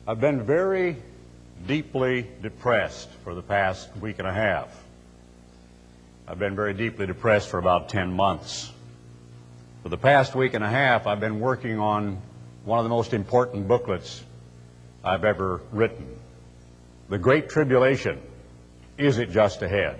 I've been very deeply depressed for the past week and a half. I've been very deeply depressed for about 10 months. For the past week and a half, I've been working on one of the most important booklets I've ever written. The Great Tribulation, Is It Just Ahead?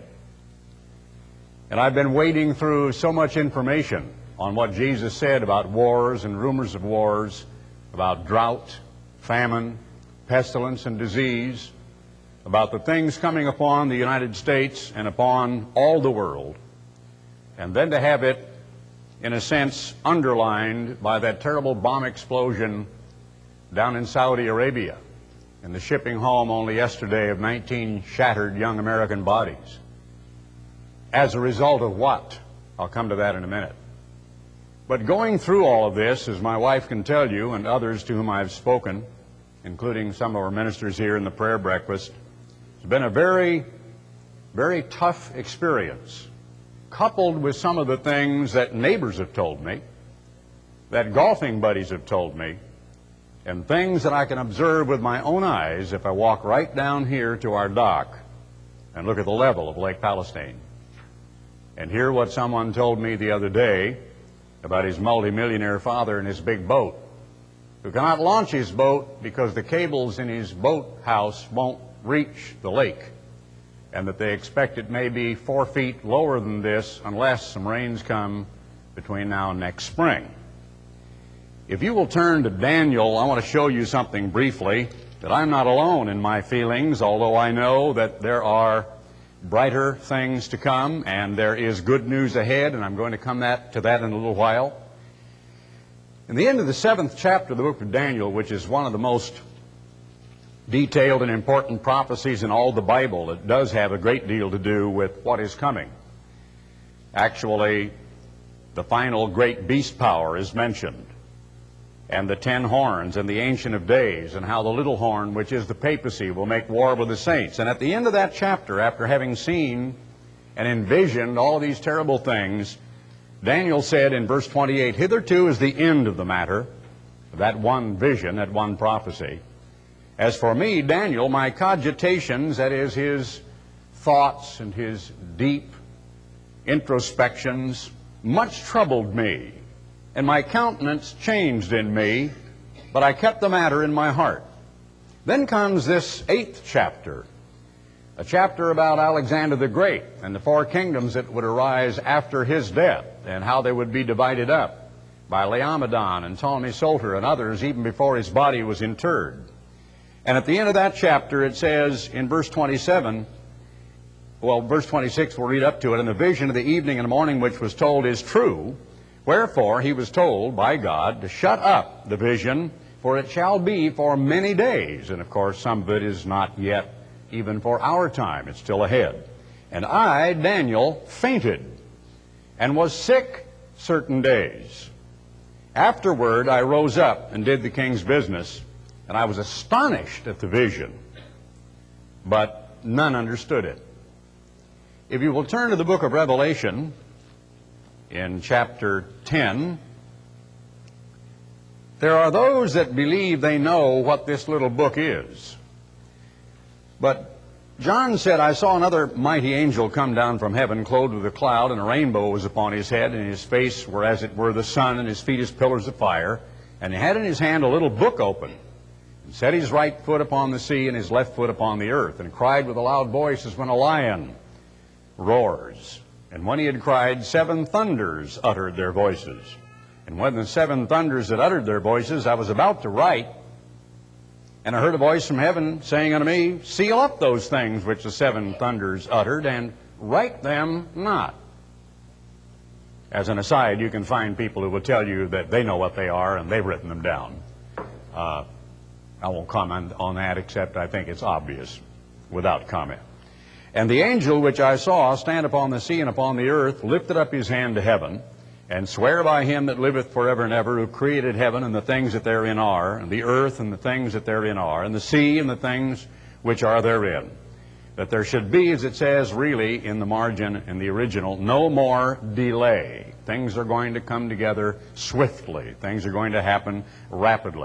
And I've been wading through so much information on what Jesus said about wars and rumors of wars, about drought, famine, pestilence and disease, about the things coming upon the United States and upon all the world, and then to have it, in a sense, underlined by that terrible bomb explosion down in Saudi Arabia and the shipping home only yesterday of 19 shattered young American bodies. As a result of what? I'll come to that in a minute. But going through all of this, as my wife can tell you, and others to whom I've spoken, including some of our ministers here in the prayer breakfast, it's been a very, very tough experience, coupled with some of the things that neighbors have told me, that golfing buddies have told me, and things that I can observe with my own eyes if I walk right down here to our dock and look at the level of Lake Palestine and hear what someone told me the other day about his multimillionaire father and his big boat, who cannot launch his boat because the cables in his boat house won't reach the lake, and that they expect it may be 4 feet lower than this unless some rains come between now and next spring. If you will turn to Daniel, I want to show you something briefly, that I'm not alone in my feelings, although I know that there are brighter things to come and there is good news ahead, and I'm going to come to that in a little while. In the end of the 7th chapter of the book of Daniel, which is one of the most detailed and important prophecies in all the Bible, it does have a great deal to do with what is coming. Actually, the final great beast power is mentioned, and the 10 horns and the Ancient of Days, and how the little horn, which is the papacy, will make war with the saints. And at the end of that chapter, after having seen and envisioned all these terrible things, Daniel said in verse 28, "Hitherto is the end of the matter," that one vision, that one prophecy. "As for me, Daniel, my cogitations," that is, his thoughts and his deep introspections, "much troubled me, and my countenance changed in me, but I kept the matter in my heart." Then comes this 8th chapter, a chapter about Alexander the Great and the 4 kingdoms that would arise after his death, and how they would be divided up by Laomedon and Ptolemy Soter and others even before his body was interred. And at the end of that chapter it says in verse 27, well, verse 26 we'll read up to it, "And the vision of the evening and the morning which was told is true. Wherefore he was told by God to shut up the vision, for it shall be for many days." And of course some of it is not yet even for our time. It's still ahead. "And I, Daniel, fainted and was sick certain days. Afterward I rose up and did the king's business, and I was astonished at the vision, but none understood it." If you will turn to the book of Revelation in chapter 10, there are those that believe they know what this little book is. But John said, "I saw another mighty angel come down from heaven, clothed with a cloud, and a rainbow was upon his head, and his face were as it were the sun, and his feet as pillars of fire. And he had in his hand a little book open, and set his right foot upon the sea, and his left foot upon the earth, and cried with a loud voice as when a lion roars. And when he had cried, 7 thunders uttered their voices. And when the 7 thunders had uttered their voices, I was about to write, and I heard a voice from heaven saying unto me, Seal up those things which the 7 thunders uttered, and write them not." As an aside, you can find people who will tell you that they know what they are and they've written them down. I won't comment on that, except I think it's obvious without comment. "And the angel which I saw stand upon the sea and upon the earth lifted up his hand to heaven, and swear by him that liveth forever and ever, who created heaven and the things that therein are, and the earth and the things that therein are, and the sea and the things which are therein, that there should be, as it says really in the margin in the original, no more delay. Things are going to come together swiftly. Things are going to happen rapidly.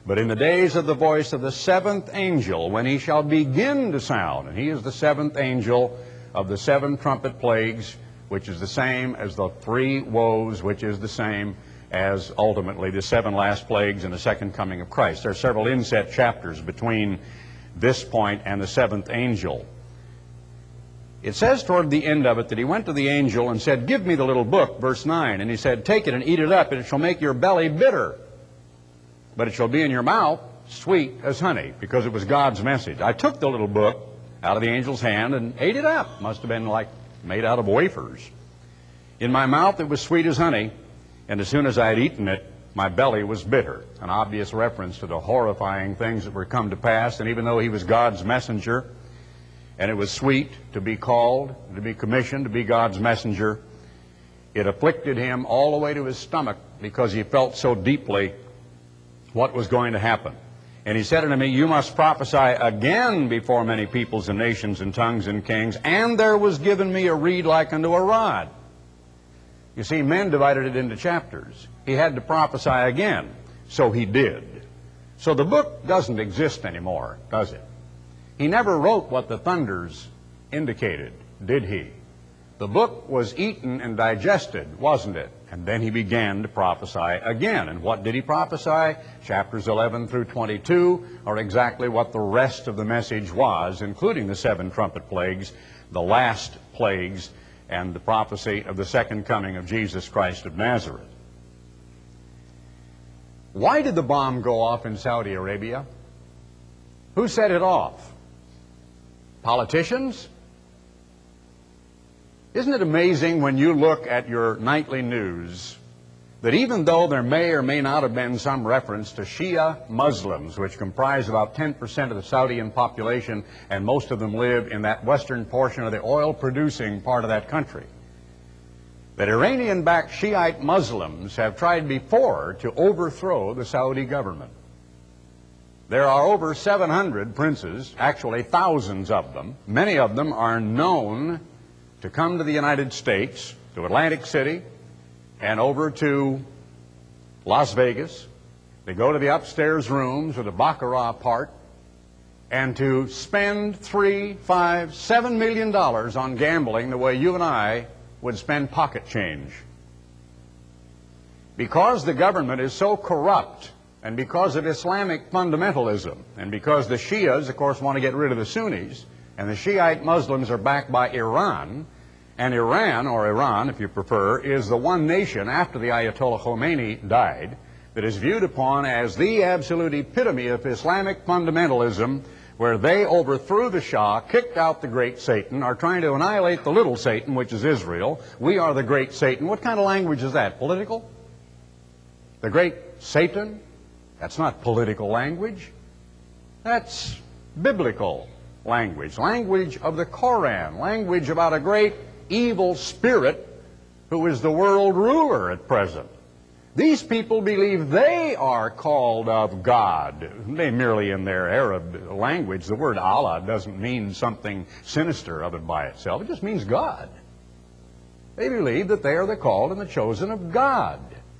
But in the days of the voice of the seventh angel, when he shall begin to sound, and he is the seventh angel of the seven trumpet plagues, which is the same as the three woes, which is the same as ultimately the seven last plagues and the second coming of Christ. There are several inset chapters between this point and the seventh angel. It says toward the end of it that he went to the angel and said, "Give me the little book," verse 9. And he said, "Take it and eat it up, and it shall make your belly bitter. But it shall be in your mouth sweet as honey," because it was God's message. I took the little book out of the angel's hand and ate it up. Must have been like made out of wafers. In my mouth it was sweet as honey, and as soon as I had eaten it, my belly was bitter. An obvious reference to the horrifying things that were come to pass. And even though he was God's messenger, and it was sweet to be called, to be commissioned, to be God's messenger, it afflicted him all the way to his stomach because he felt so deeply what was going to happen. And he said unto me, "You must prophesy again before many peoples and nations and tongues and kings. And there was given me a reed like unto a rod." You see, men divided it into chapters. He had to prophesy again, so he did. So the book doesn't exist anymore, does it? He never wrote what the thunders indicated, did he? The book was eaten and digested, wasn't it? And then he began to prophesy again. And what did he prophesy? Chapters 11 through 22 are exactly what the rest of the message was, including the seven trumpet plagues, the last plagues, and the prophecy of the second coming of Jesus Christ of Nazareth. Why did the bomb go off in Saudi Arabia? Who set it off? Politicians? Isn't it amazing when you look at your nightly news that even though there may or may not have been some reference to Shia Muslims, which comprise about 10% of the Saudian population, and most of them live in that western portion of the oil-producing part of that country, that Iranian-backed Shiite Muslims have tried before to overthrow the Saudi government. There are over 700 princes, actually thousands of them. Many of them are known to come to the United States, to Atlantic City, and over to Las Vegas. They go to the upstairs rooms or the Baccarat part, and to spend $3, $5, $7 million on gambling the way you and I would spend pocket change. Because the government is so corrupt, and because of Islamic fundamentalism, and because the Shias, of course, want to get rid of the Sunnis, and the Shiite Muslims are backed by Iran, and Iran, or Iran if you prefer, is the one nation after the Ayatollah Khomeini died that is viewed upon as the absolute epitome of Islamic fundamentalism, where they overthrew the Shah, kicked out the great Satan, are trying to annihilate the little Satan, which is Israel. We are the great Satan. What kind of language is that? Political? The great Satan? That's not political language. That's biblical language. Language of the Koran. Language about a great evil spirit who is the world ruler at present. These people believe they are called of God. They merely, in their Arab language, the word Allah doesn't mean something sinister of it by itself. It just means God. They believe that they are the called and the chosen of God.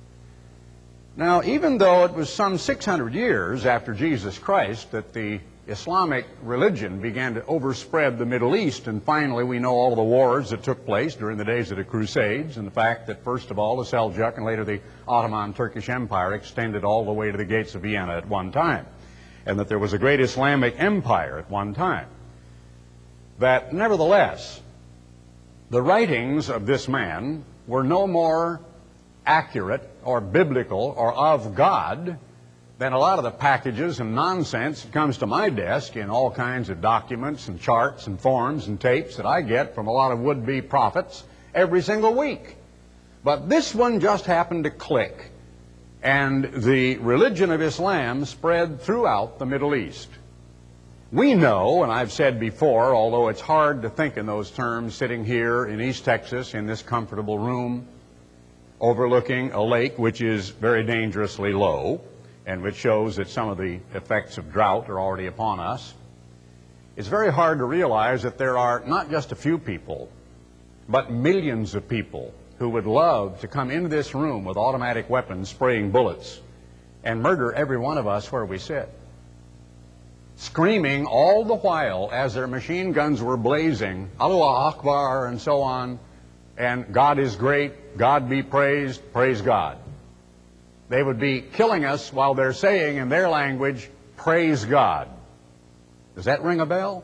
Now, even though it was some 600 years after Jesus Christ that the Islamic religion began to overspread the Middle East, and finally we know all the wars that took place during the days of the Crusades, and the fact that first of all the Seljuk and later the Ottoman Turkish Empire extended all the way to the gates of Vienna at one time, and that there was a great Islamic empire at one time. That nevertheless, the writings of this man were no more accurate or biblical or of God than a lot of the packages and nonsense that comes to my desk in all kinds of documents and charts and forms and tapes that I get from a lot of would-be prophets every single week. But this one just happened to click, and the religion of Islam spread throughout the Middle East. We know, and I've said before, although it's hard to think in those terms sitting here in East Texas in this comfortable room overlooking a lake which is very dangerously low, and which shows that some of the effects of drought are already upon us. It's very hard to realize that there are not just a few people, but millions of people who would love to come into this room with automatic weapons spraying bullets and murder every one of us where we sit. Screaming all the while as their machine guns were blazing, Allahu Akbar and so on, and God is great, God be praised, praise God. They would be killing us while they're saying in their language, praise God. Does that ring a bell?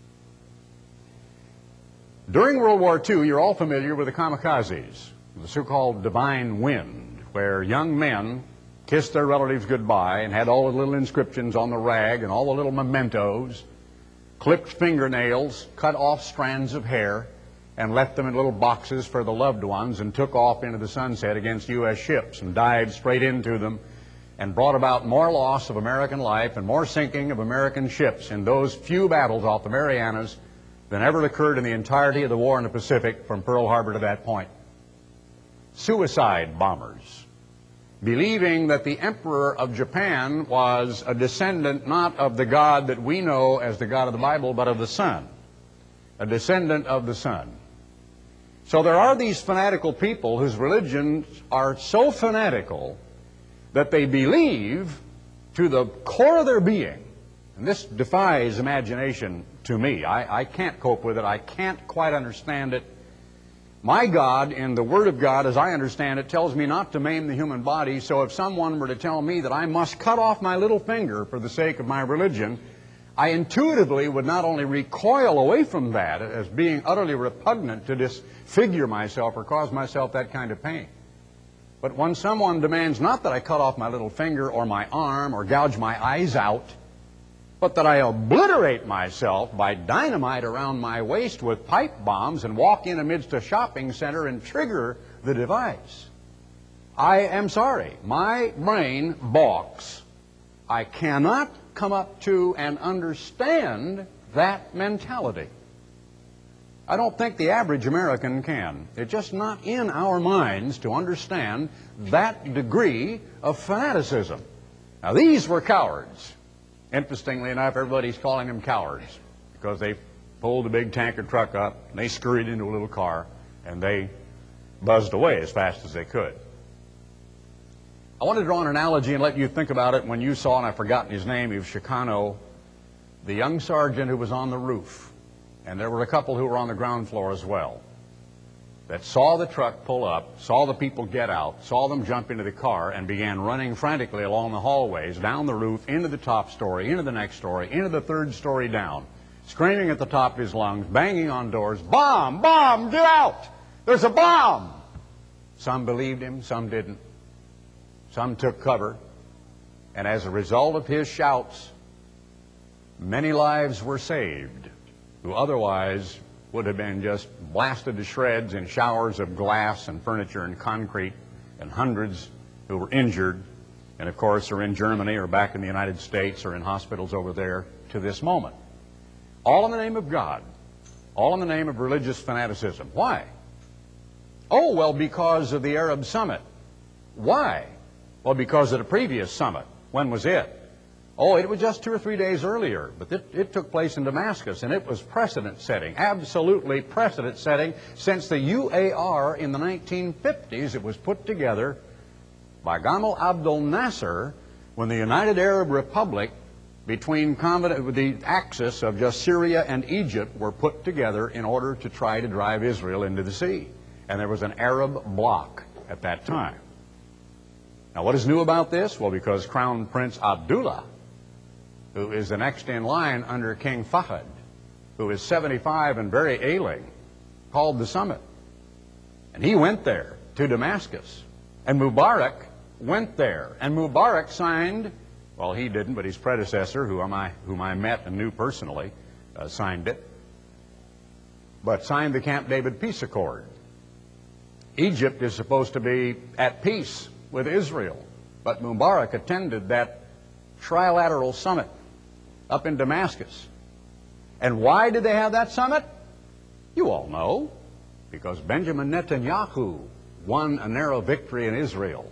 During World War II, you're all familiar with the kamikazes, the so-called divine wind, where young men kissed their relatives goodbye and had all the little inscriptions on the rag and all the little mementos, clipped fingernails, cut off strands of hair, and left them in little boxes for the loved ones, and took off into the sunset against U.S. ships and dived straight into them and brought about more loss of American life and more sinking of American ships in those few battles off the Marianas than ever occurred in the entirety of the war in the Pacific from Pearl Harbor to that point. Suicide bombers, believing that the Emperor of Japan was a descendant not of the God that we know as the God of the Bible, but of the sun, a descendant of the sun. So there are these fanatical people whose religions are so fanatical that they believe to the core of their being, and this defies imagination to me. I can't cope with it. I can't quite understand it. My God, in the Word of God, as I understand it, tells me not to maim the human body, so if someone were to tell me that I must cut off my little finger for the sake of my religion, I intuitively would not only recoil away from that as being utterly repugnant to disfigure myself or cause myself that kind of pain, but when someone demands not that I cut off my little finger or my arm or gouge my eyes out, but that I obliterate myself by dynamite around my waist with pipe bombs and walk in amidst a shopping center and trigger the device, I am sorry, my brain balks. I cannot come up to and understand that mentality. I don't think the average American can. It's just not in our minds to understand that degree of fanaticism. Now, these were cowards. Interestingly enough, everybody's calling them cowards because they pulled a big tanker truck up, and they scurried into a little car, and they buzzed away as fast as they could. I want to draw an analogy and let you think about it when you saw, and I've forgotten his name, he was Chicano, the young sergeant who was on the roof, and there were a couple who were on the ground floor as well, that saw the truck pull up, saw the people get out, saw them jump into the car, and began running frantically along the hallways, down the roof, into the top story, into the next story, into the third story down, screaming at the top of his lungs, banging on doors, "Bomb! Bomb! Get out! There's a bomb!" Some believed him, some didn't. Some took cover, and as a result of his shouts, many lives were saved who otherwise would have been just blasted to shreds in showers of glass and furniture and concrete, and hundreds who were injured, and of course are in Germany or back in the United States or in hospitals over there to this moment. All in the name of God, all in the name of religious fanaticism. Why? Oh, well, because of the Arab summit. Why? Well, because of the previous summit. When was it? Oh, it was just 2 or 3 days earlier, but it took place in Damascus, and it was precedent-setting, absolutely precedent-setting. Since the UAR in the 1950s, it was put together by Gamal Abdel Nasser when the United Arab Republic, between the axis of just Syria and Egypt, were put together in order to try to drive Israel into the sea. And there was an Arab bloc at that time. Now, what is new about this? Well, because Crown Prince Abdullah, who is the next in line under King Fahd, who is 75 and very ailing, called the summit. And he went there to Damascus. And Mubarak went there. And Mubarak signed, well, he didn't, but his predecessor, whom I met and knew personally, signed it, but signed the Camp David Peace Accord. Egypt is supposed to be at peace with Israel, but Mubarak attended that trilateral summit up in Damascus. And why did they have that summit? You all know. Because Benjamin Netanyahu won a narrow victory in Israel.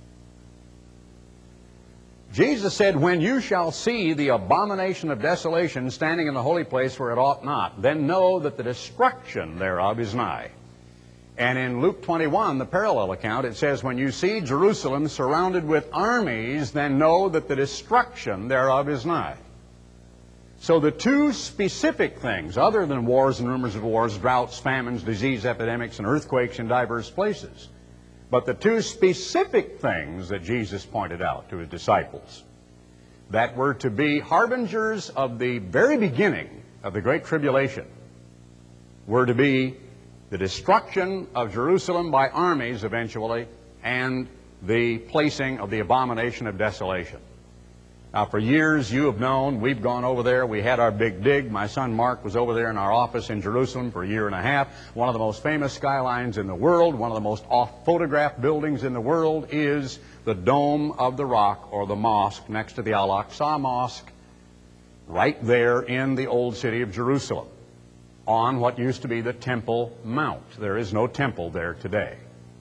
Jesus said, "When you shall see the abomination of desolation standing in the holy place where it ought not, then know that the destruction thereof is nigh. And in Luke 21, the parallel account, it says, when you see Jerusalem surrounded with armies, then know that the destruction thereof is nigh. So the two specific things, other than wars and rumors of wars, droughts, famines, disease, epidemics, and earthquakes in diverse places, but the two specific things that Jesus pointed out to his disciples that were to be harbingers of the very beginning of the Great Tribulation were to be the destruction of Jerusalem by armies eventually, and the placing of the abomination of desolation. Now, for years you have known, we've gone over there, we had our big dig. My son Mark was over there in our office in Jerusalem for a year and a half. One of the most famous skylines in the world, one of the most oft-photographed buildings in the world is the Dome of the Rock, or the mosque next to the Al-Aqsa Mosque, right there in the old city of Jerusalem, on what used to be the Temple Mount. There is no temple there today.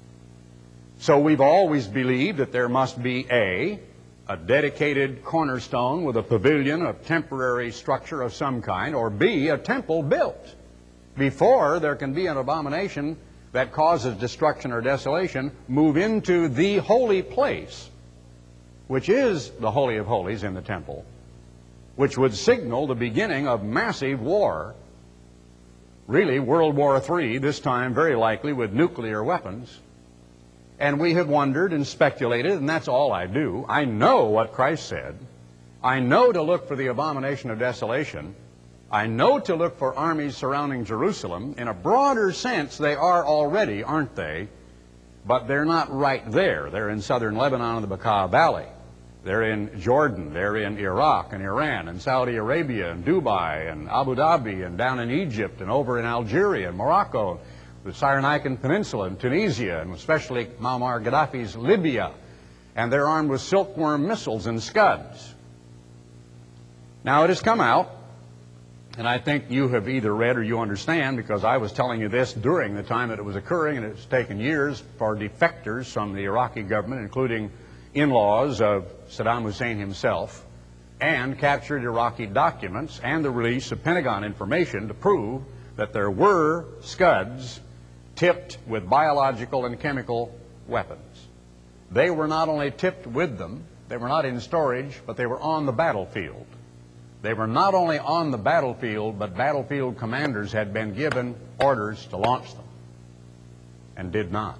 So we've always believed that there must be a dedicated cornerstone with a pavilion, a temporary structure of some kind, or B, a temple built before there can be an abomination that causes destruction or desolation move into the holy place, which is the Holy of Holies in the temple, which would signal the beginning of massive war, really World War III, this time very likely with nuclear weapons. And we have wondered and speculated, and that's all I do. I know what Christ said. I know to look for the abomination of desolation. I know to look for armies surrounding Jerusalem. In a broader sense, they are already, aren't they? But they're not right there. They're in southern Lebanon and the Bekaa Valley. They're in Jordan. They're in Iraq and Iran and Saudi Arabia and Dubai and Abu Dhabi and down in Egypt and over in Algeria and Morocco, the Cyrenaican Peninsula and Tunisia, and especially Muammar Gaddafi's Libya. And they're armed with silkworm missiles and Scuds. Now, it has come out, and I think you have either read or you understand, because I was telling you this during the time that it was occurring, and it's taken years for defectors from the Iraqi government, including in-laws of Saddam Hussein himself, and captured Iraqi documents and the release of Pentagon information to prove that there were Scuds tipped with biological and chemical weapons. They were not only tipped with them, they were not in storage, but they were on the battlefield. They were not only on the battlefield, but battlefield commanders had been given orders to launch them and did not.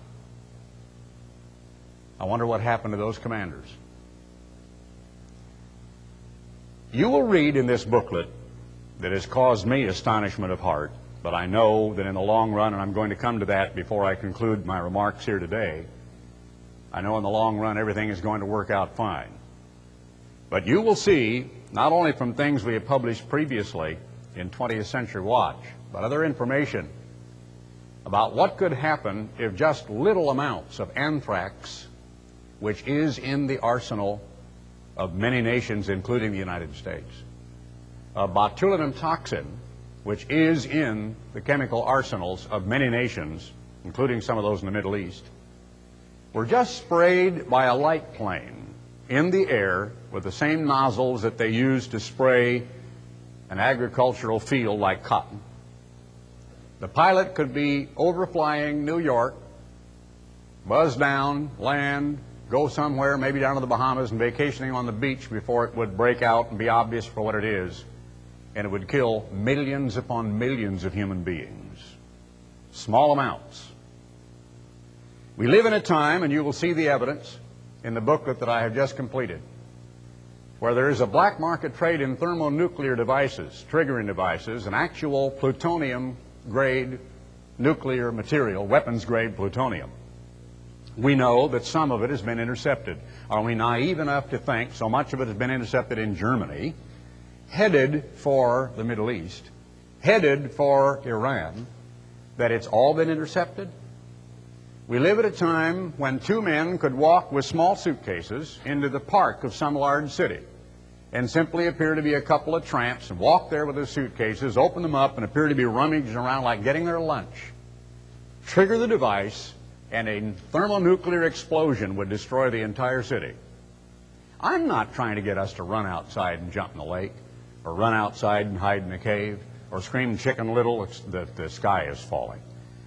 I wonder what happened to those commanders. You will read in this booklet that has caused me astonishment of heart, but I know that in the long run, and I'm going to come to that before I conclude my remarks here today, I know in the long run everything is going to work out fine. But you will see, not only from things we have published previously in 20th Century Watch, but other information about what could happen if just little amounts of anthrax, which is in the arsenal of many nations, including the United States, of botulinum toxin, which is in the chemical arsenals of many nations, including some of those in the Middle East, were just sprayed by a light plane in the air with the same nozzles that they use to spray an agricultural field like cotton. The pilot could be overflying New York, buzz down, land, go somewhere, maybe down to the Bahamas, and vacationing on the beach before it would break out and be obvious for what it is. And it would kill millions upon millions of human beings. Small amounts. We live in a time, and you will see the evidence in the booklet that I have just completed, where there is a black market trade in thermonuclear devices, triggering devices, and actual plutonium-grade nuclear material, weapons-grade plutonium. We know that some of it has been intercepted. Are we naive enough to think so much of it has been intercepted in Germany, headed for the Middle East, headed for Iran, that it's all been intercepted? We live at a time when two men could walk with small suitcases into the park of some large city and simply appear to be a couple of tramps and walk there with their suitcases, open them up, and appear to be rummaging around like getting their lunch, trigger the device, and a thermonuclear explosion would destroy the entire city. I'm not trying to get us to run outside and jump in the lake, or run outside and hide in a cave, or scream Chicken Little that the sky is falling.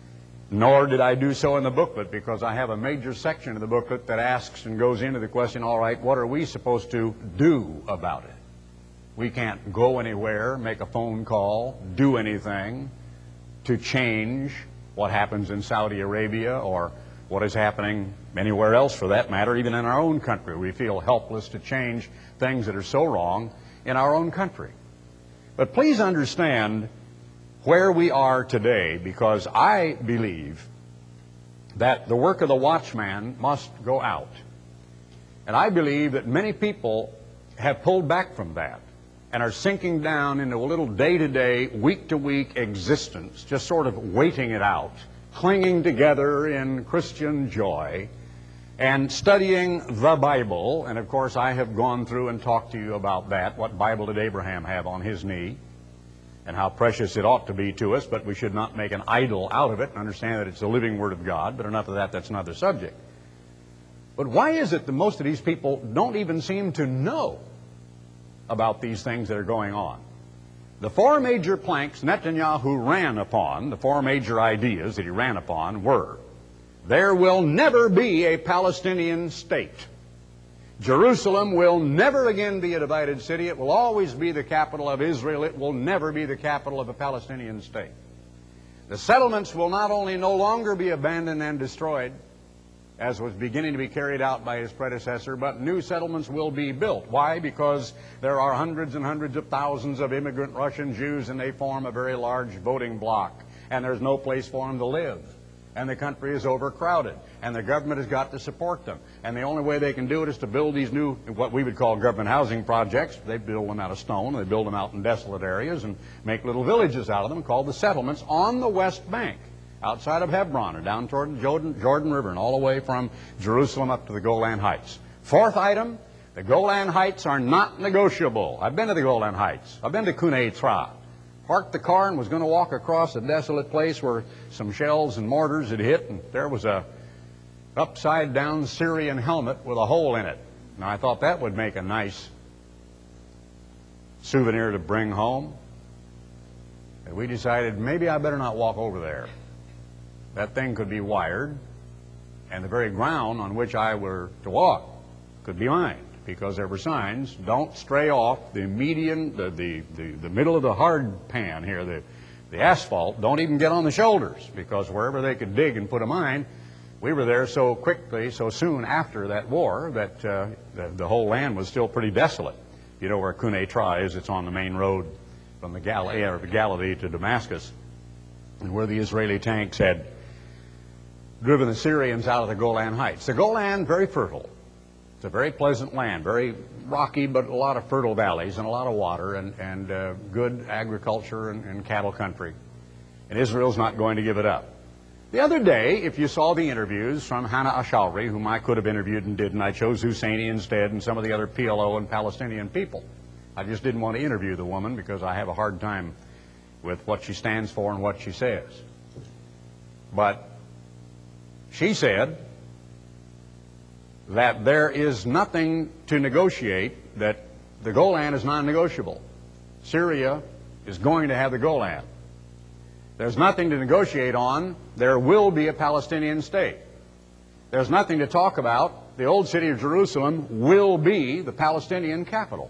Nor did I do so in the booklet, because I have a major section of the booklet that asks and goes into the question, all right, what are we supposed to do about it? We can't go anywhere, make a phone call, do anything to change what happens in Saudi Arabia or what is happening anywhere else for that matter, even in our own country. We feel helpless to change things that are so wrong in our own country. But please understand where we are today, because I believe that the work of the watchman must go out. And I believe that many people have pulled back from that and are sinking down into a little day-to-day, week-to-week existence, just sort of waiting it out, clinging together in Christian joy, and studying the Bible. And of course I have gone through and talked to you about that. What Bible did Abraham have on his knee, and how precious it ought to be to us, but we should not make an idol out of it and understand that it's the living Word of God. But enough of that, that's another subject. But why is it that most of these people don't even seem to know about these things that are going on? The four major planks Netanyahu ran upon, the four major ideas that he ran upon were: there will never be a Palestinian state. Jerusalem will never again be a divided city. It will always be the capital of Israel. It will never be the capital of a Palestinian state. The settlements will not only no longer be abandoned and destroyed, as was beginning to be carried out by his predecessor, but new settlements will be built. Why? Because there are hundreds and hundreds of thousands of immigrant Russian Jews, and they form a very large voting bloc, and there's no place for them to live. And the country is overcrowded, and the government has got to support them. And the only way they can do it is to build these new, what we would call government housing projects. They build them out of stone, they build them out in desolate areas and make little villages out of them called the settlements on the West Bank, outside of Hebron, or down toward the Jordan River, and all the way from Jerusalem up to the Golan Heights. Fourth item, the Golan Heights are not negotiable. I've been to the Golan Heights. I've been to Kunei Tra. Parked the car and was going to walk across a desolate place where some shells and mortars had hit, and there was a upside-down Syrian helmet with a hole in it. Now, I thought that would make a nice souvenir to bring home. And we decided maybe I better not walk over there. That thing could be wired, and the very ground on which I were to walk could be mined, because there were signs: don't stray off the median, the middle of the hard pan here, the asphalt. Don't even get on the shoulders, because wherever they could dig and put a mine, we were there so quickly, so soon after that war, that the whole land was still pretty desolate. You know where Kunei Tra is? It's on the main road from the Galilee to Damascus, and where the Israeli tanks had driven the Syrians out of the Golan Heights. The Golan, very fertile. It's a very pleasant land, very rocky, but a lot of fertile valleys and a lot of water, and good agriculture and cattle country. And Israel's not going to give it up. The other day, if you saw the interviews from Hannah Ashalri, whom I could have interviewed and didn't, I chose Husseini instead, and some of the other PLO and Palestinian people. I just didn't want to interview the woman because I have a hard time with what she stands for and what she says. But she said that there is nothing to negotiate, that the Golan is non-negotiable. Syria is going to have the Golan. There's nothing to negotiate on. There will be a Palestinian state. There's nothing to talk about. The old city of Jerusalem will be the Palestinian capital.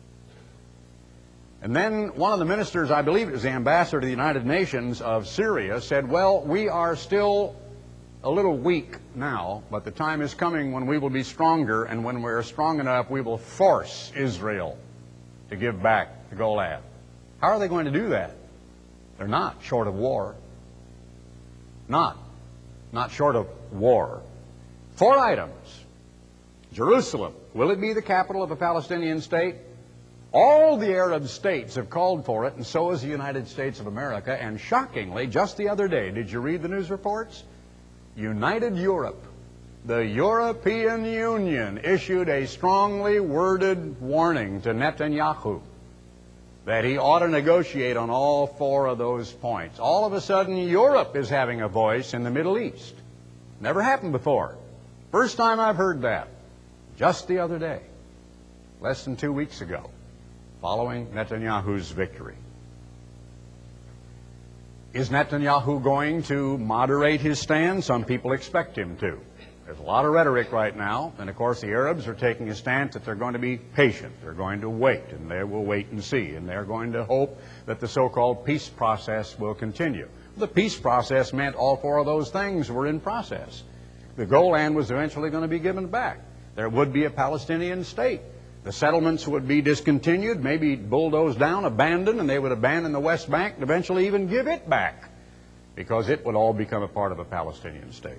And then one of the ministers, I believe it was the ambassador to the United Nations of Syria, said, well, we are still a little weak now, but the time is coming when we will be stronger, and when we're strong enough, we will force Israel to give back the Golan. How are they going to do that? They're not short of war. Not short of war. 4 items. Jerusalem, will it be the capital of a Palestinian state? All the Arab states have called for it, and so has the United States of America. And shockingly, just the other day, did you read the news reports? United Europe, the European Union, issued a strongly worded warning to Netanyahu that he ought to negotiate on all 4 of those points. All of a sudden, Europe is having a voice in the Middle East. Never happened before. First time I've heard that. Just the other day, less than 2 weeks ago, following Netanyahu's victory. Is Netanyahu going to moderate his stand? Some people expect him to. There's a lot of rhetoric right now, and of course the Arabs are taking a stance that they're going to be patient. They're going to wait, and they will wait and see, and they're going to hope that the so-called peace process will continue. The peace process meant all four of those things were in process. The Golan was eventually going to be given back. There would be a Palestinian state. The settlements would be discontinued, maybe bulldozed down, abandoned, and they would abandon the West Bank and eventually even give it back, because it would all become a part of a Palestinian state.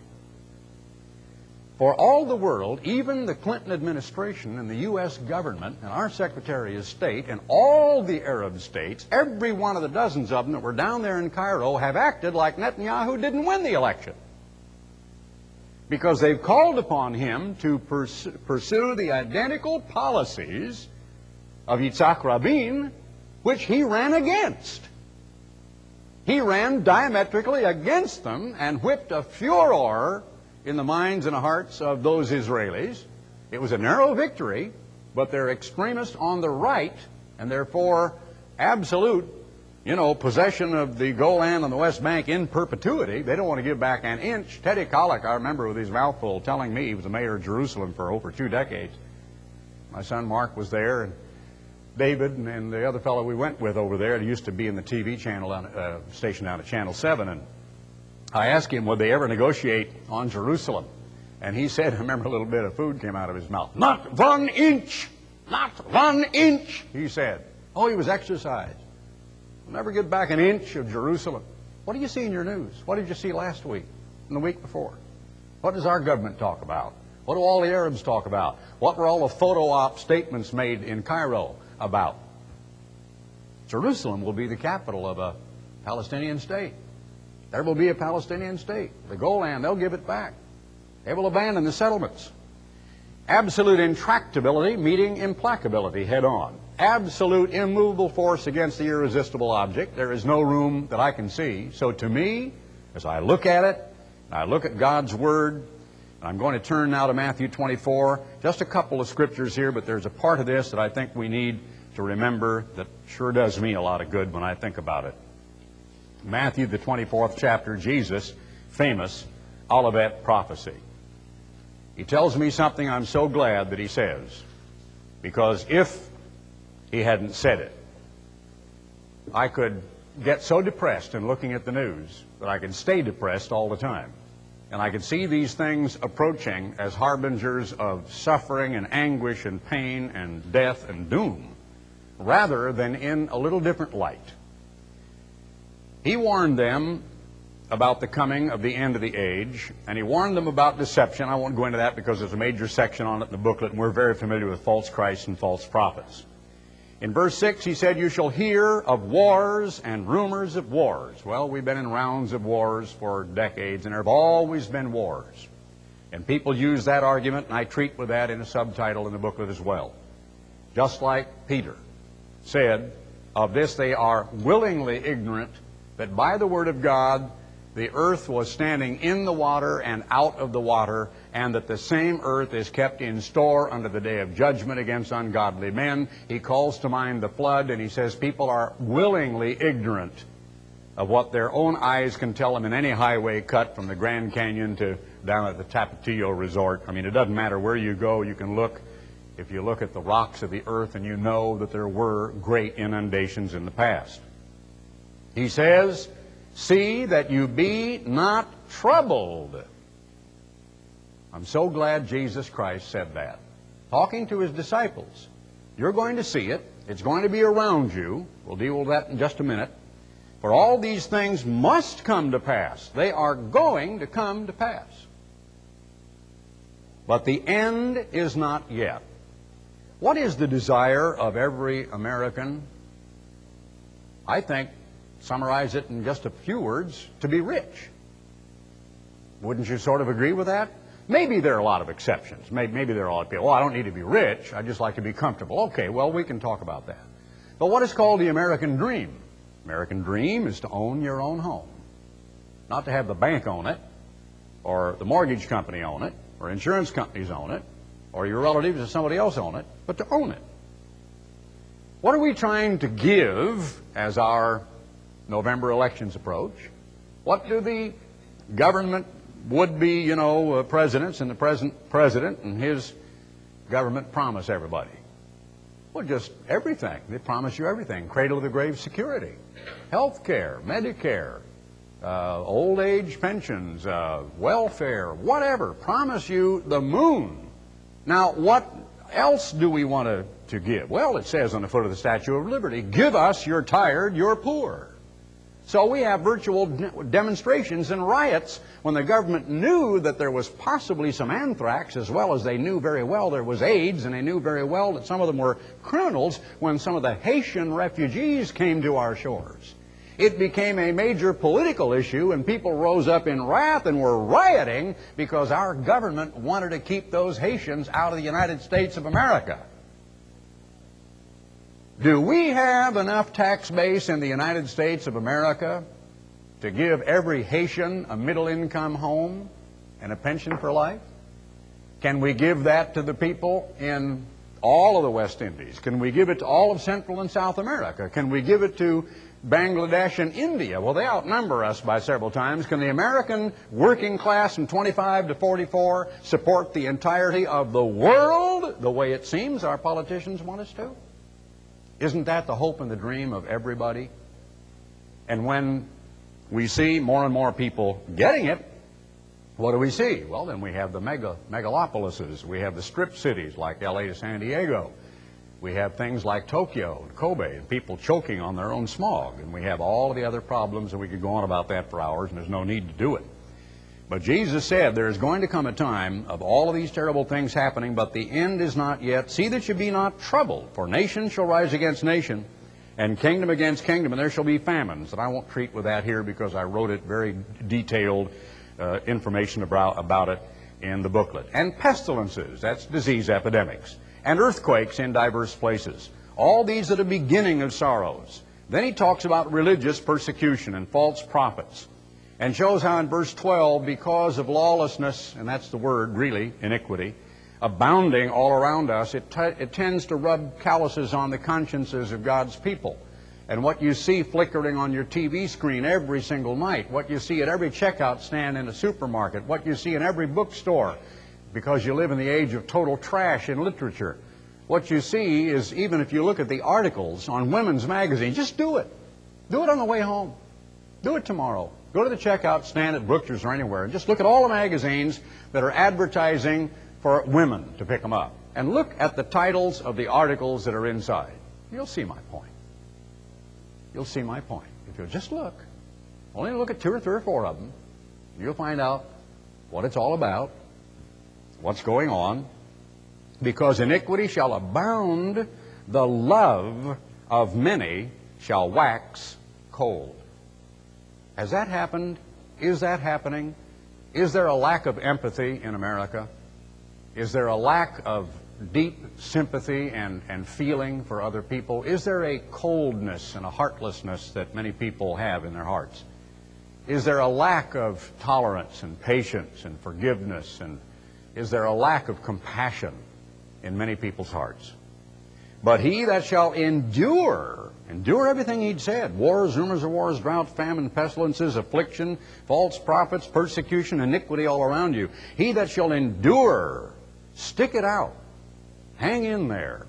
For all the world, even the Clinton administration and the U.S. government and our Secretary of State and all the Arab states, every one of the dozens of them that were down there in Cairo, have acted like Netanyahu didn't win the election, because they've called upon him to pursue the identical policies of Yitzhak Rabin, which he ran against. He ran diametrically against them and whipped a furor in the minds and hearts of those Israelis. It was a narrow victory, but they're extremists on the right, and therefore absolute, possession of the Golan and the West Bank in perpetuity. They don't want to give back an inch. Teddy Kollek, I remember with his mouth full, telling me, he was the mayor of Jerusalem for over 2 decades. My son Mark was there, and David and the other fellow we went with over there, he used to be in the TV channel station down at Channel 7, and I asked him, would they ever negotiate on Jerusalem? And he said, I remember a little bit of food came out of his mouth. Not 1 inch! Not 1 inch! He said. Oh, he was exercised. We'll never get back an inch of Jerusalem. What do you see in your news? What did you see last week and the week before? What does our government talk about? What do all the Arabs talk about? What were all the photo op statements made in Cairo about? Jerusalem will be the capital of a Palestinian state. There will be a Palestinian state. The Golan, they'll give it back. They will abandon the settlements. Absolute intractability meeting implacability head on. Absolute immovable force against the irresistible object. There is no room that I can see. So to me, as I look at it, and I look at God's Word, and I'm going to turn now to Matthew 24, just a couple of scriptures here, but there's a part of this that I think we need to remember that sure does me a lot of good when I think about it. Matthew, the 24th chapter, Jesus' famous Olivet prophecy. He tells me something I'm so glad that he says, because if he hadn't said it, I could get so depressed in looking at the news that I could stay depressed all the time. And I could see these things approaching as harbingers of suffering and anguish and pain and death and doom, rather than in a little different light. He warned them about the coming of the end of the age, and he warned them about deception. I won't go into that because there's a major section on it in the booklet, and we're very familiar with false Christs and false prophets. In verse 6, he said, you shall hear of wars and rumors of wars. Well, we've been in rounds of wars for decades, and there have always been wars. And people use that argument, and I treat with that in a subtitle in the booklet as well. Just like Peter said, of this they are willingly ignorant, that by the word of God the earth was standing in the water and out of the water, and that the same earth is kept in store unto the day of judgment against ungodly men. He calls to mind the flood, and he says people are willingly ignorant of what their own eyes can tell them in any highway cut from the Grand Canyon to down at the Tapatio Resort. I mean, it doesn't matter where you go, you can look. If you look at the rocks of the earth, and you know that there were great inundations in the past. He says, see that you be not troubled. I'm so glad Jesus Christ said that. Talking to his disciples. You're going to see it. It's going to be around you. We'll deal with that in just a minute. For all these things must come to pass. They are going to come to pass. But the end is not yet. What is the desire of every American? I think, summarize it in just a few words, to be rich. Wouldn't you sort of agree with that? Maybe there are a lot of exceptions. Maybe there are a lot of people, well, I don't need to be rich, I just like to be comfortable. Okay, well, we can talk about that. But what is called the American dream? American dream is to own your own home. Not to have the bank own it, or the mortgage company own it, or insurance companies own it, or your relatives or somebody else own it, but to own it. What are we trying to give as our November elections approach, what do the government would-be, presidents and the present president and his government promise everybody? Well, just everything. They promise you everything. Cradle-to-the-grave security, health care, Medicare, old age pensions, welfare, whatever. Promise you the moon. Now, what else do we want to give? Well, it says on the foot of the Statue of Liberty, give us your tired, your poor. So we have virtual demonstrations and riots when the government knew that there was possibly some anthrax, as well as they knew very well there was AIDS, and they knew very well that some of them were criminals when some of the Haitian refugees came to our shores. It became a major political issue, and people rose up in wrath and were rioting because our government wanted to keep those Haitians out of the United States of America. Do we have enough tax base in the United States of America to give every Haitian a middle-income home and a pension for life? Can we give that to the people in all of the West Indies? Can we give it to all of Central and South America? Can we give it to Bangladesh and India? Well, they outnumber us by several times. Can the American working class from 25 to 44 support the entirety of the world the way it seems our politicians want us to? Isn't that the hope and the dream of everybody? And when we see more and more people getting it, what do we see? Well, then we have the megalopolises. We have the strip cities like L.A. to San Diego. We have things like Tokyo and Kobe and people choking on their own smog. And we have all of the other problems, and we could go on about that for hours, and there's no need to do it. But Jesus said there is going to come a time of all of these terrible things happening, but the end is not yet. See that you be not troubled, for nation shall rise against nation, and kingdom against kingdom, and there shall be famines. And I won't treat with that here because I wrote it very detailed information about it in the booklet. And pestilences, that's disease epidemics, and earthquakes in diverse places. All these are the beginning of sorrows. Then he talks about religious persecution and false prophets, and shows how in verse 12, because of lawlessness, and that's the word really, iniquity, abounding all around us, it tends to rub calluses on the consciences of God's people. And what you see flickering on your TV screen every single night, what you see at every checkout stand in a supermarket, what you see in every bookstore, because you live in the age of total trash in literature, what you see is, even if you look at the articles on women's magazines, just do it. Do it on the way home. Do it tomorrow. Go to the checkout stand at Brookshire's or anywhere and just look at all the magazines that are advertising for women to pick them up. And look at the titles of the articles that are inside. You'll see my point. You'll see my point. If you'll just look, only look at 2 or 3 or 4 of them, you'll find out what it's all about, what's going on. Because iniquity shall abound, the love of many shall wax cold. Has that happened? Is that happening? Is there a lack of empathy in America? Is there a lack of deep sympathy and feeling for other people? Is there a coldness and a heartlessness that many people have in their hearts? Is there a lack of tolerance and patience and forgiveness? And is there a lack of compassion in many people's hearts? But he that shall endure everything he'd said, wars, rumors of wars, drought, famine, pestilences, affliction, false prophets, persecution, iniquity all around you. He that shall endure, stick it out, hang in there,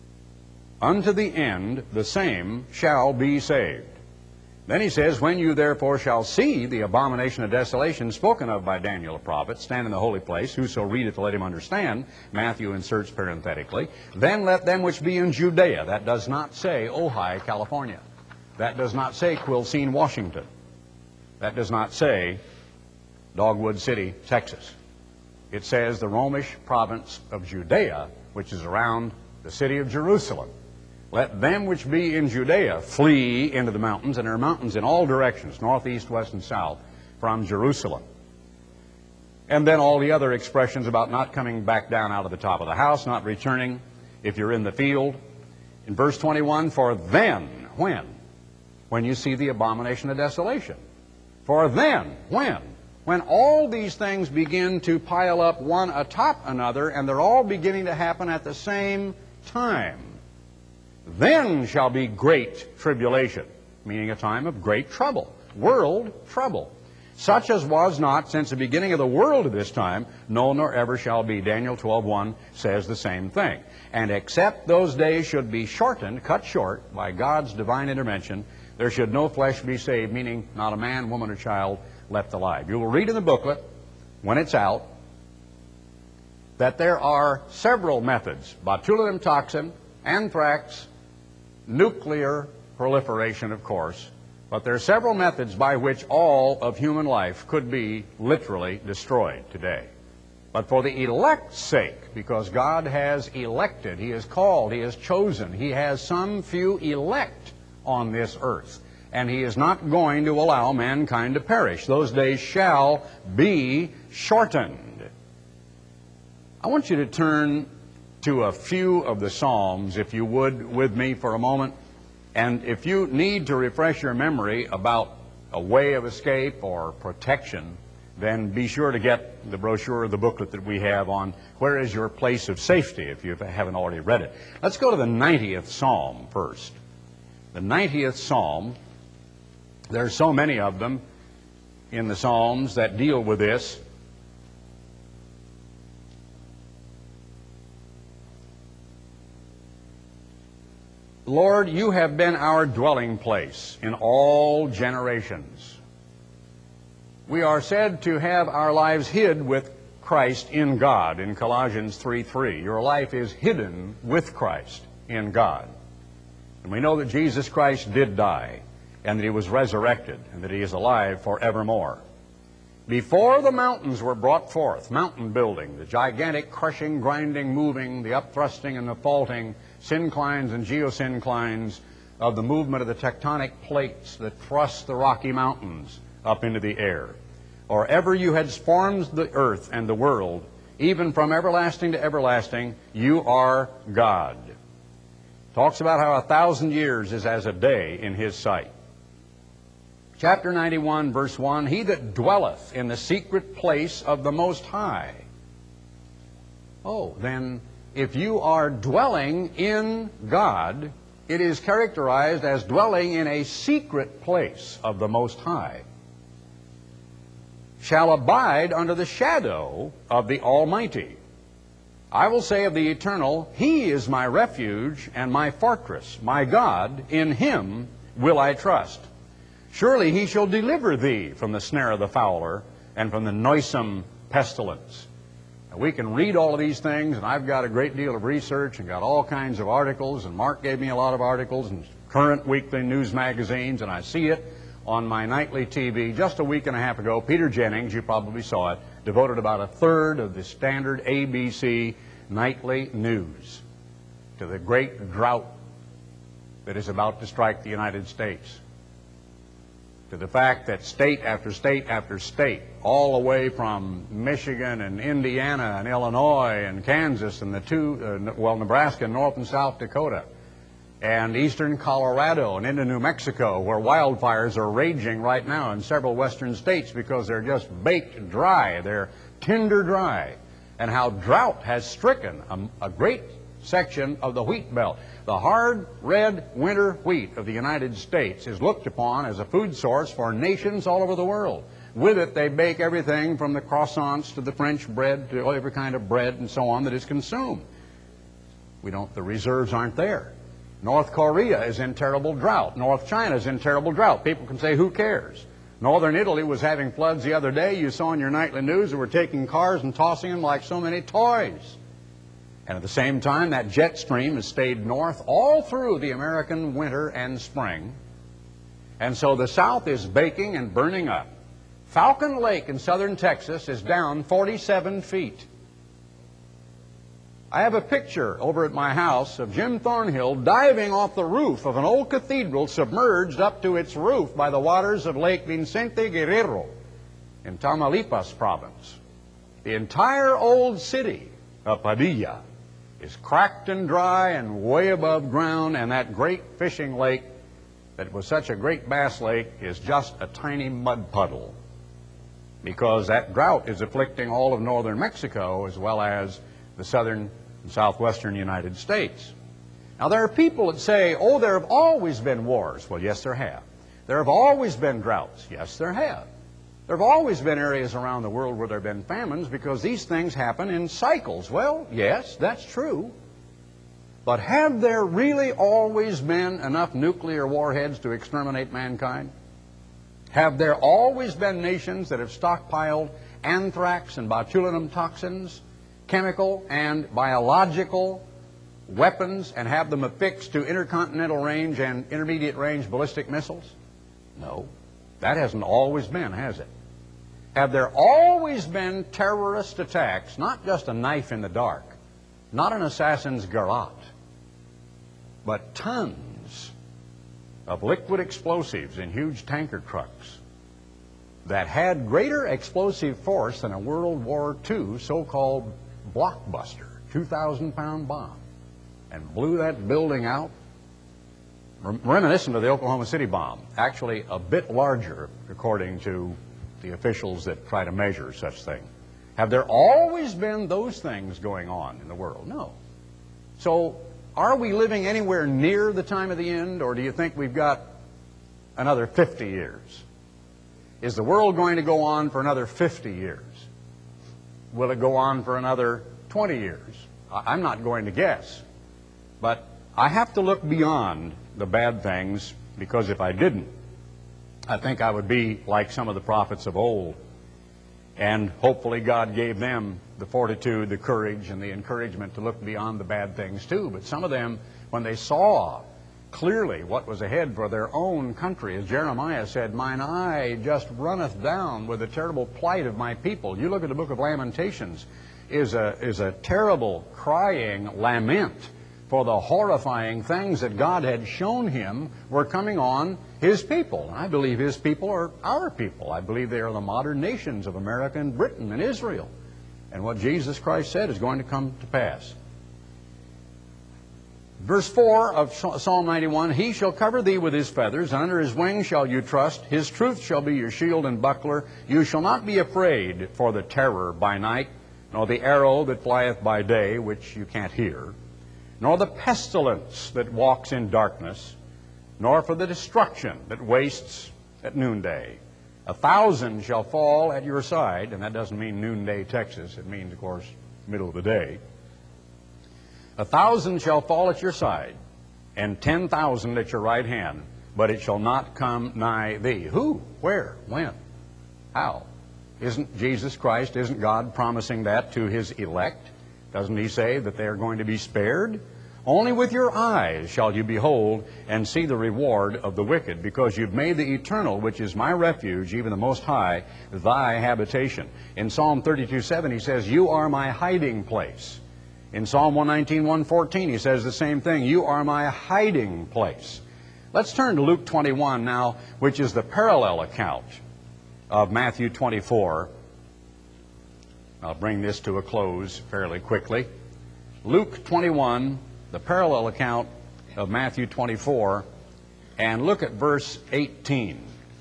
unto the end, the same shall be saved. Then he says, when you therefore shall see the abomination of desolation spoken of by Daniel the prophet, stand in the holy place, whoso readeth, let him understand. Matthew inserts parenthetically. Then let them which be in Judea, that does not say Ojai, California. That does not say Quilcene, Washington. That does not say Dogwood City, Texas. It says the Romish province of Judea, which is around the city of Jerusalem. Let them which be in Judea flee into the mountains, and there are mountains in all directions, north, east, west, and south, from Jerusalem. And then all the other expressions about not coming back down out of the top of the house, not returning if you're in the field. In verse 21, for then, when? When you see the abomination of desolation. For then, when? When all these things begin to pile up one atop another, and they're all beginning to happen at the same time. Then shall be great tribulation. meaning a time of great trouble, world trouble, such as was not since the beginning of the world to this time, no, nor ever shall be. Daniel 12:1 says the same thing. And except those days should be shortened, cut short, by God's divine intervention, there should no flesh be saved, meaning not a man, woman, or child left alive. You will read in the booklet, when it's out, that there are several methods: botulinum toxin, anthrax, nuclear proliferation, of course, but there are several methods by which all of human life could be literally destroyed today. But for the elect's sake, because God has elected, He has called, He has chosen, He has some few elect on this earth, and He is not going to allow mankind to perish. Those days shall be shortened. I want you to turn to a few of the Psalms, if you would, with me for a moment. And if you need to refresh your memory about a way of escape or protection, then be sure to get the brochure or the booklet that we have on where is your place of safety, if you haven't already read it. Let's go to the 90th Psalm first. The 90th Psalm, there are so many of them in the Psalms that deal with this. Lord, you have been our dwelling place in all generations. We are said to have our lives hid with Christ in God in Colossians 3:3. Your life is hidden with Christ in God. And we know that Jesus Christ did die, and that He was resurrected, and that He is alive forevermore. Before the mountains were brought forth, mountain building, the gigantic crushing, grinding, moving, the upthrusting and the faulting, synclines and geosynclines of the movement of the tectonic plates that thrust the Rocky Mountains up into the air, or ever you had formed the earth and the world, even from everlasting to everlasting, you are God. Talks about how 1,000 years is as a day in His sight. Chapter 91, verse 1, He that dwelleth in the secret place of the Most High. Oh, then if you are dwelling in God, it is characterized as dwelling in a secret place of the Most High. Shall abide under the shadow of the Almighty. I will say of the Eternal, He is my refuge and my fortress, my God, in Him will I trust. Surely He shall deliver thee from the snare of the fowler and from the noisome pestilence. Now, we can read all of these things, and I've got a great deal of research and got all kinds of articles, and Mark gave me a lot of articles in current weekly news magazines, and I see it on my nightly TV. Just a week and a half ago, Peter Jennings, you probably saw it, devoted about a third of the standard ABC nightly news to the great drought that is about to strike the United States, to the fact that state after state after state, all the way from Michigan and Indiana and Illinois and Kansas and the Nebraska and North and South Dakota and eastern Colorado and into New Mexico, where wildfires are raging right now in several western states because they're just baked dry, they're tinder dry, and how drought has stricken a great section of the wheat belt. The hard red winter wheat of the United States is looked upon as a food source for nations all over the world. With it, they bake everything from the croissants to the French bread to every kind of bread and so on that is consumed. The reserves aren't there. North Korea is in terrible drought. North China is in terrible drought. People can say, who cares? Northern Italy was having floods the other day. You saw in your nightly news that were taking cars and tossing them like so many toys. And at the same time, that jet stream has stayed north all through the American winter and spring. And so the South is baking and burning up. Falcon Lake in southern Texas is down 47 feet. I have a picture over at my house of Jim Thornhill diving off the roof of an old cathedral submerged up to its roof by the waters of Lake Vicente Guerrero in Tamaulipas province. The entire old city of Padilla is cracked and dry and way above ground, and that great fishing lake that was such a great bass lake is just a tiny mud puddle, because that drought is afflicting all of northern Mexico as well as the southern and southwestern United States. Now, there are people that say, oh, there have always been wars. Well, yes, there have. There have always been droughts. Yes, there have. There have always been areas around the world where there have been famines because these things happen in cycles. Well, yes, that's true. But have there really always been enough nuclear warheads to exterminate mankind? Have there always been nations that have stockpiled anthrax and botulinum toxins, chemical and biological weapons, and have them affixed to intercontinental range and intermediate range ballistic missiles? No. That hasn't always been, has it? Have there always been terrorist attacks, not just a knife in the dark, not an assassin's garrote, but tons of liquid explosives in huge tanker trucks that had greater explosive force than a World War II so-called blockbuster, 2,000-pound bomb, and blew that building out? Reminiscent of the Oklahoma City bomb, actually a bit larger according to the officials that try to measure such things. Have there always been those things going on in the world? No. So are we living anywhere near the time of the end, or do you think we've got another 50 years? Is the world going to go on for another 50 years? Will it go on for another 20 years? I'm not going to guess. But I have to look beyond the bad things, because if I didn't, I think I would be like some of the prophets of old. And hopefully God gave them the fortitude, the courage, and the encouragement to look beyond the bad things too. But some of them, when they saw clearly what was ahead for their own country, as Jeremiah said, "Mine eye just runneth down with the terrible plight of my people." You look at the book of Lamentations, is a terrible crying lament for the horrifying things that God had shown him were coming on his people. And I believe his people are our people. I believe they are the modern nations of America and Britain and Israel. And what Jesus Christ said is going to come to pass. Verse 4 of Psalm 91, "He shall cover thee with his feathers, and under his wings shall you trust. His truth shall be your shield and buckler. You shall not be afraid for the terror by night, nor the arrow that flieth by day, which you can't hear, nor the pestilence that walks in darkness, nor for the destruction that wastes at noonday. 1,000 shall fall at your side," and that doesn't mean noonday, Texas. It means, of course, middle of the day. 1,000 shall fall at your side, and 10,000 at your right hand, but it shall not come nigh thee. Who? Where? When? How? Isn't Jesus Christ, isn't God promising that to his elect? Doesn't he say that they are going to be spared? "Only with your eyes shall you behold and see the reward of the wicked, because you've made the eternal, which is my refuge, even the Most High, thy habitation." In Psalm 32:7 he says, "You are my hiding place." In Psalm 119, 114 he says the same thing, "You are my hiding place." Let's turn to Luke 21 now, which is the parallel account of Matthew 24. I'll bring this to a close fairly quickly. Luke 21, the parallel account of Matthew 24, and look at verse 18.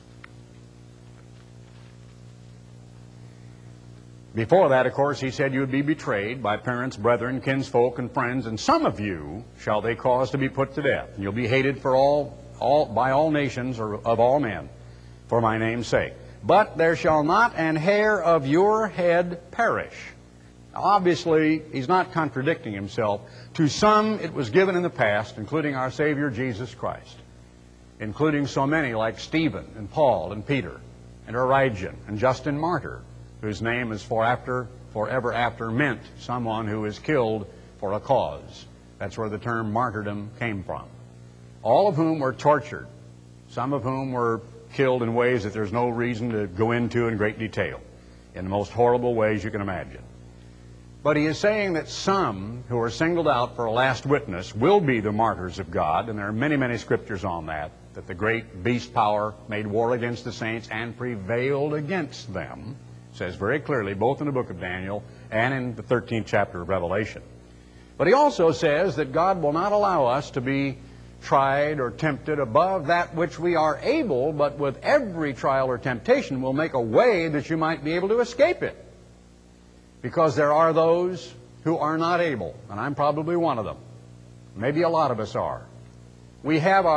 Before that, of course, he said you would be betrayed by parents, brethren, kinsfolk, and friends, and some of you shall they cause to be put to death. And you'll be hated for by all nations, or of all men, for my name's sake. But there shall not an hair of your head perish. Now, obviously, he's not contradicting himself. To some it was given in the past, including our Savior Jesus Christ, including so many like Stephen and Paul and Peter and Origen and Justin Martyr, whose name is forever after meant someone who is killed for a cause. That's where the term martyrdom came from. All of whom were tortured, some of whom were killed in ways that there's no reason to go into in great detail, in the most horrible ways you can imagine. But he is saying that some who are singled out for a last witness will be the martyrs of God, and there are many, many scriptures on that the great beast power made war against the saints and prevailed against them. It says very clearly, both in the book of Daniel and in the 13th chapter of Revelation. But he also says that God will not allow us to be tried or tempted above that which we are able, but with every trial or temptation will make a way that you might be able to escape it. Because there are those who are not able, and I'm probably one of them. Maybe a lot of us are. We have our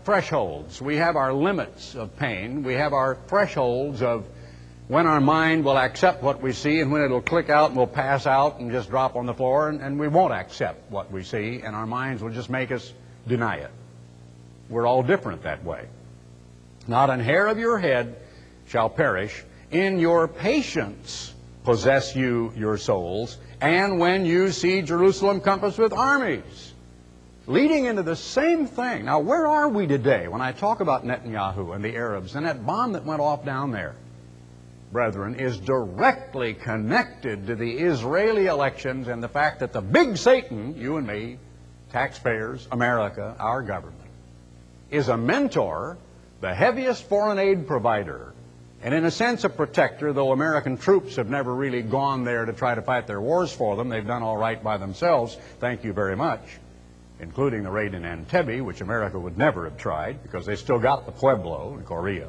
thresholds. We have our limits of pain. We have our thresholds of when our mind will accept what we see and when it'll click out and we'll pass out and just drop on the floor, and we won't accept what we see, and our minds will just make us deny it. We're all different that way. Not an hair of your head shall perish. In your patience possess you your souls, and when you see Jerusalem compassed with armies. Leading into the same thing. Now, where are we today when I talk about Netanyahu and the Arabs and that bomb that went off down there? Brethren, is directly connected to the Israeli elections and the fact that the big Satan, you and me, taxpayers, America, our government, is a mentor, the heaviest foreign aid provider, and in a sense a protector, though American troops have never really gone there to try to fight their wars for them. They've done all right by themselves, thank you very much, including the raid in Entebbe, which America would never have tried because they still got the Pueblo in Korea.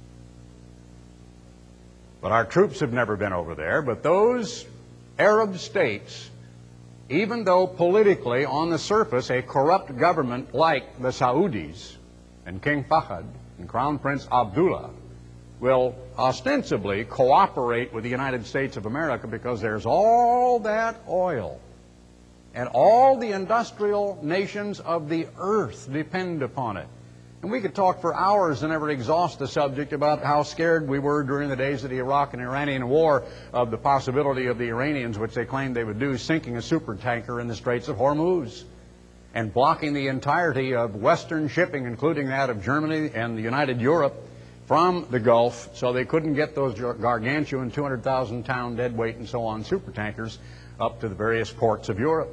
But our troops have never been over there. But those Arab states, even though politically on the surface a corrupt government like the Saudis and King Fahd and Crown Prince Abdullah will ostensibly cooperate with the United States of America because there's all that oil. And all the industrial nations of the earth depend upon it. And we could talk for hours and never exhaust the subject about how scared we were during the days of the Iraq and Iranian war of the possibility of the Iranians, which they claimed they would do, sinking a supertanker in the Straits of Hormuz and blocking the entirety of Western shipping, including that of Germany and the United Europe, from the Gulf, so they couldn't get those gargantuan 200,000-ton deadweight and so on supertankers up to the various ports of Europe.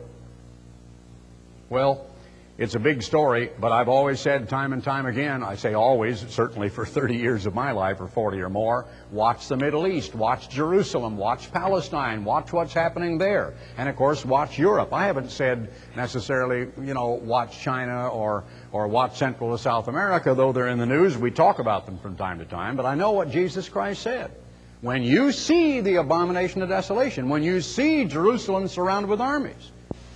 Well, it's a big story, but I've always said time and time again, I say always, certainly for 30 years of my life or 40 or more, watch the Middle East, watch Jerusalem, watch Palestine, watch what's happening there, and of course watch Europe. I haven't said necessarily, watch China or watch Central or South America, though they're in the news. We talk about them from time to time, but I know what Jesus Christ said. When you see the abomination of desolation, when you see Jerusalem surrounded with armies,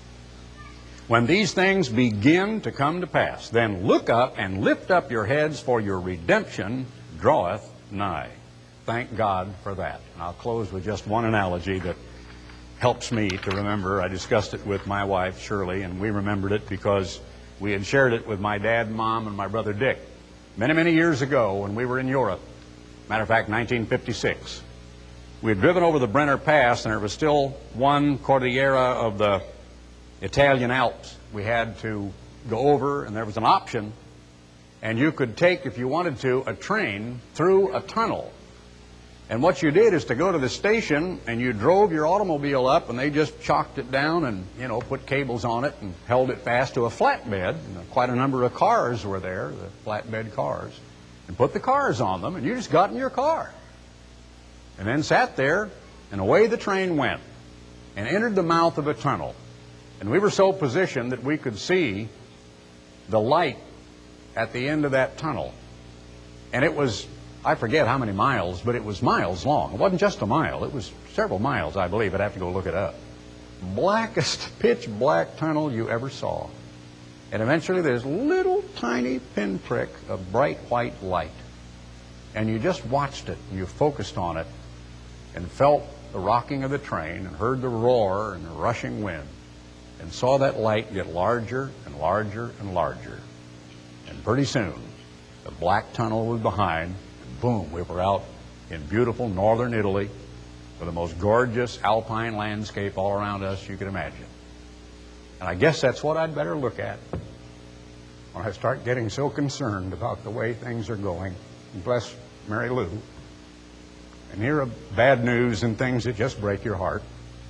when these things begin to come to pass, then look up and lift up your heads, for your redemption draweth nigh. Thank God for that. And I'll close with just one analogy that helps me to remember. I discussed it with my wife, Shirley, and we remembered it because we had shared it with my dad and mom and my brother Dick many, many years ago when we were in Europe. Matter of fact, 1956. We had driven over the Brenner Pass, and there was still one Cordillera of the Italian Alps we had to go over, and there was an option, and you could take, if you wanted to, a train through a tunnel. And what you did is to go to the station, and you drove your automobile up, and they just chalked it down and, put cables on it and held it fast to a flatbed. And quite a number of cars were there, the flatbed cars, and put the cars on them, and you just got in your car. And then sat there, and away the train went, and entered the mouth of a tunnel. And we were so positioned that we could see the light at the end of that tunnel. And it was, I forget how many miles, but it was miles long. It wasn't just a mile. It was several miles, I believe. I'd have to go look it up. Blackest, pitch black tunnel you ever saw. And eventually there's a little tiny pinprick of bright white light. And you just watched it, and you focused on it, and felt the rocking of the train, and heard the roar and the rushing wind, and saw that light get larger and larger and larger. And pretty soon, the black tunnel was behind, and boom, we were out in beautiful northern Italy with the most gorgeous alpine landscape all around us you could imagine. And I guess that's what I'd better look at when I start getting so concerned about the way things are going. And bless Mary Lou, and hear of bad news and things that just break your heart.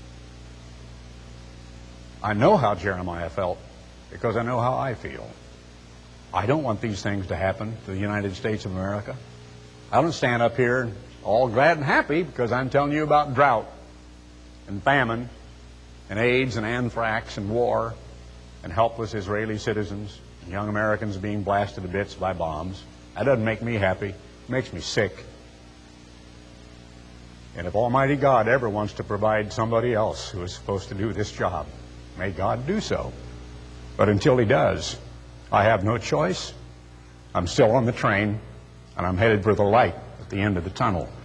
I know how Jeremiah felt because I know how I feel. I don't want these things to happen to the United States of America. I don't stand up here all glad and happy because I'm telling you about drought and famine and AIDS and anthrax and war and helpless Israeli citizens and young Americans being blasted to bits by bombs. That doesn't make me happy. It makes me sick. And if Almighty God ever wants to provide somebody else who is supposed to do this job, may God do so. But until He does, I have no choice I'm still on the train, and I'm headed for the light at the end of the tunnel.